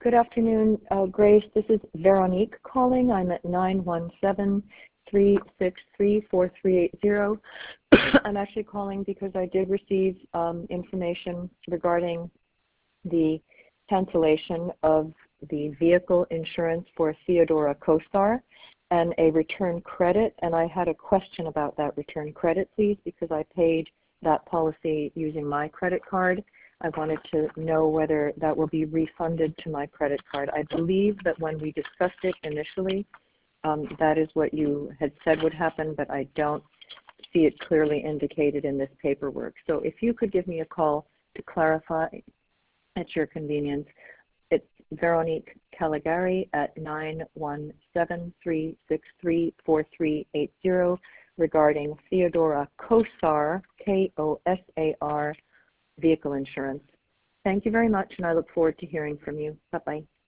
Good afternoon, Grace. This is Veronique calling. I'm at 917-363-4380. I'm actually calling because I did receive information regarding the cancellation of the vehicle insurance for Theodora Kosar and a return credit. And I had a question about that return credit, please, because I paid that policy using my credit card. I wanted to know whether that will be refunded to my credit card. I believe that when we discussed it initially, that is what you had said would happen, but I don't see it clearly indicated in this paperwork. So if you could give me a call to clarify at your convenience, it's Veronique Caligari at 917-363-4380 regarding Theodora Kosar, K-O-S-A-R, vehicle insurance. Thank you very much, and I look forward to hearing from you. Bye-bye.